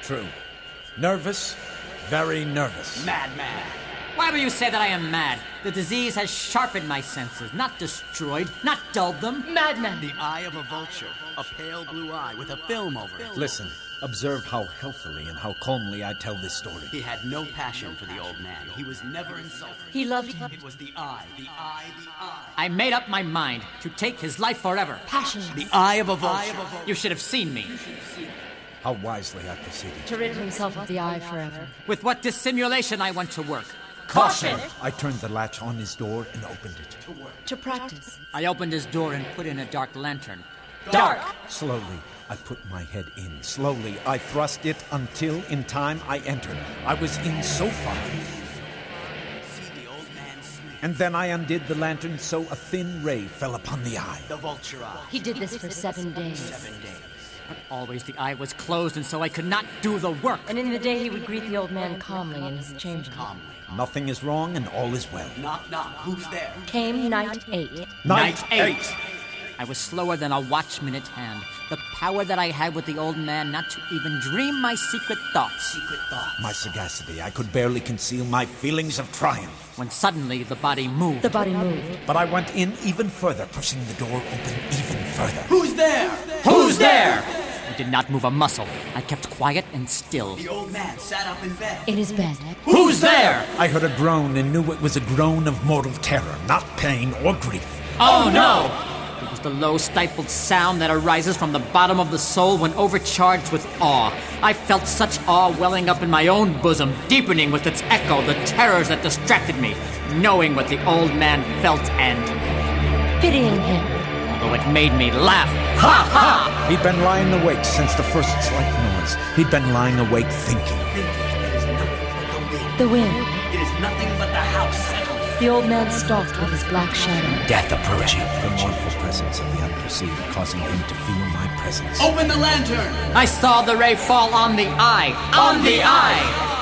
True. Nervous, very nervous. Madman. Why will you say that I am mad? The disease has sharpened my senses, not destroyed, not dulled them. Madman. The eye of a vulture, a pale blue eye with a film over it. Listen, observe how healthily and how calmly I tell this story. He had no passion for the old man. He was never insulted. He loved him. It was the eye, the eye, the eye. I made up my mind to take his life forever. Passionless. The eye of a vulture. You should have seen me. How wisely I proceeded. To rid himself of the eye forever. With what dissimulation I went to work. Caution! I turned the latch on his door and opened it. To practice. I opened his door and put in a dark lantern. Dark! Slowly, I put my head in. Slowly, I thrust it until, in time, I entered. I was in so far. And then I undid the lantern so a thin ray fell upon the eye. The vulture eye. He did this for 7 days. 7 days. But always the eye was closed, and so I could not do the work. And in the day he would greet the old man calmly in his chamber. Calmly. Nothing is wrong and all is well. Knock, knock. Who's there? Came night 8. Night 8. I was slower than a watchman at hand. The power that I had with the old man not to even dream my secret thoughts. Secret thoughts. My sagacity, I could barely conceal my feelings of triumph. When suddenly the body moved. The body moved. But I went in even further, pushing the door open even further. Who's there? Who's there? I did not move a muscle. I kept quiet and still. The old man sat up in bed. In his bed. Who's there? I heard a groan and knew it was a groan of mortal terror, not pain or grief. Oh no! It was the low, stifled sound that arises from the bottom of the soul when overcharged with awe. I felt such awe welling up in my own bosom, deepening with its echo the terrors that distracted me, knowing what the old man felt and... Pitying him. although it made me laugh. Ha ha! He'd been lying awake since the first slight noise. He'd been lying awake thinking. The wind. It is nothing but the house settling. The old man stalked with his black shadow. Death approaching. The mournful presence of the unperceived causing him to feel my presence. Open the lantern! I saw the ray fall on the eye. On the eye!